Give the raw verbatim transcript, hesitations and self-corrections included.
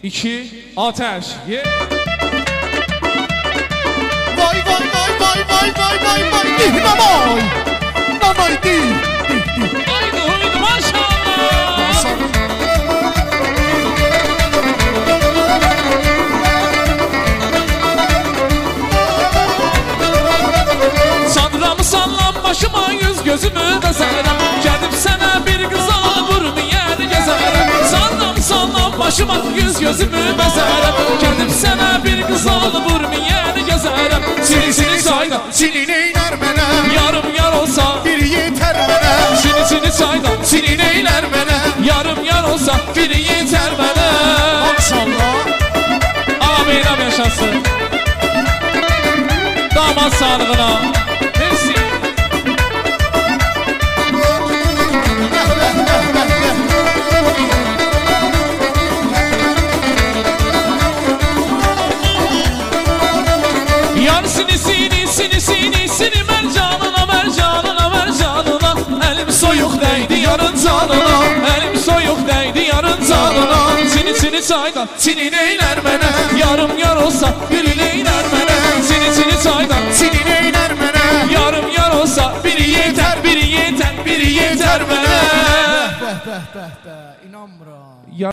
iki, ateş. Yeah. Vay vay vay vay vay vay vay vay dih namay. Namay dih dih dih. Haydi huydu maşallah. Sandıramı sallam başıma yüz gözümü bezerem. Geldim sana bir kız alır bir yer gezerem. Sallam sallam başıma yüz gözümü bezerem. Geldim sana bir kız alır bir yer gezerem. Seni seni sayda Seni neyler mene? yarım yar olsa Bir yeter mene? seni seni sayda Seni neyler mene? yarım yar olsa biri yeter bana. Maşallah. Ama beynam yaşasın. Damat sağlığına. Mersi. Yar sini sini sini sini sini mercanına mercanına mercanına. Elim soyuk değdi yarın canına. Elim soyuk değdi yarın canına. Sini sini saydan seni neyler mene? Yarım yar olsa biri neyler mene? Seni seni saydan Seni neyler mene? yarım yar olsa biri yeter biri yeter biri yeter bana. Beh beh beh beh. İnanmıram.